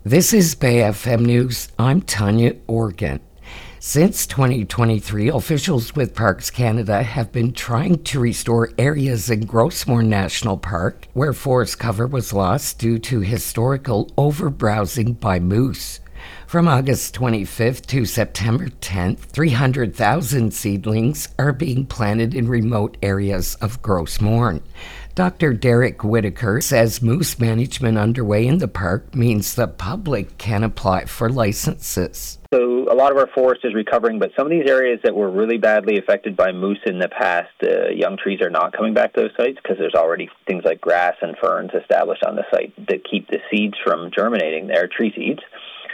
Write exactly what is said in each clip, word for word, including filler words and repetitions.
This is Bay F M News. I'm Tanya Organ. Since twenty twenty-three, officials with Parks Canada have been trying to restore areas in Grossmoor National Park where forest cover was lost due to historical overbrowsing by moose. From August twenty-fifth to September tenth, three hundred thousand seedlings are being planted in remote areas of Grossmoor. Doctor Derek Whitaker says moose management underway in the park means the public can apply for licenses. So a lot of our forest is recovering, but some of these areas that were really badly affected by moose in the past, uh, young trees are not coming back to those sites because there's already things like grass and ferns established on the site that keep the seeds from germinating there, tree seeds.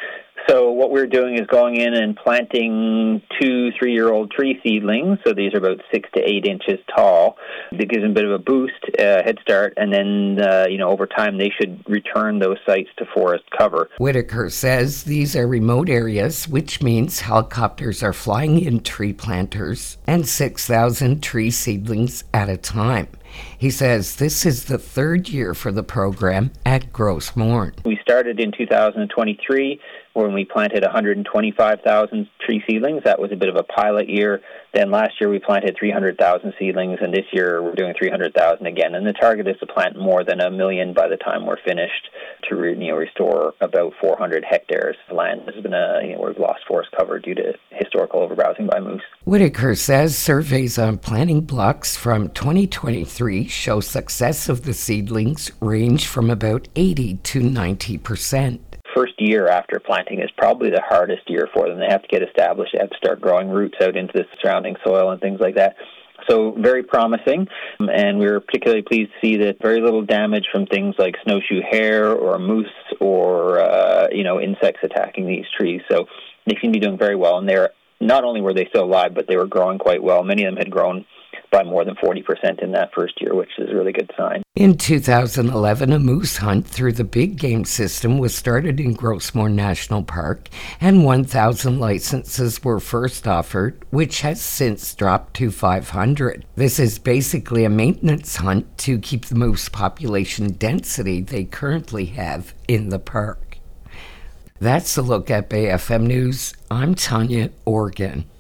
So what we're doing is going in and planting two three-year-old tree seedlings. So these are about six to eight inches tall. That gives them a bit of a boost, uh, head start, and then, uh, you know, over time they should return those sites to forest cover. Whitaker says these are remote areas, which means helicopters are flying in tree planters and six thousand tree seedlings at a time. He says this is the third year for the program at Grossmoor. We started in two thousand twenty-three when we planted one hundred twenty-five thousand tree seedlings. That was a bit of a pilot year. Then last year we planted three hundred thousand seedlings, and this year we're doing three hundred thousand again. And the target is to plant more than a million by the time we're finished to re, you know, restore about four hundred hectares of land. This has been a, you know, we've lost forest cover due to historical overbrowsing by moose. Whitaker says surveys on planting blocks from twenty twenty-three show success of the seedlings range from about eighty to ninety percent. First year after planting is probably the hardest year for them. They have to get established, they have to start growing roots out into the surrounding soil and things like that. So very promising, and we were particularly pleased to see that very little damage from things like snowshoe hare or moose or uh, you know insects attacking these trees. So they seem to be doing very well, and they're not only were they still alive, but they were growing quite well. Many of them had grown by more than forty percent in that first year, which is a really good sign. In two thousand eleven, a moose hunt through the big game system was started in Grossmoor National Park, and one thousand licenses were first offered, which has since dropped to five hundred. This is basically a maintenance hunt to keep the moose population density they currently have in the park. That's a look at Bay F M News. I'm Tanya Organ.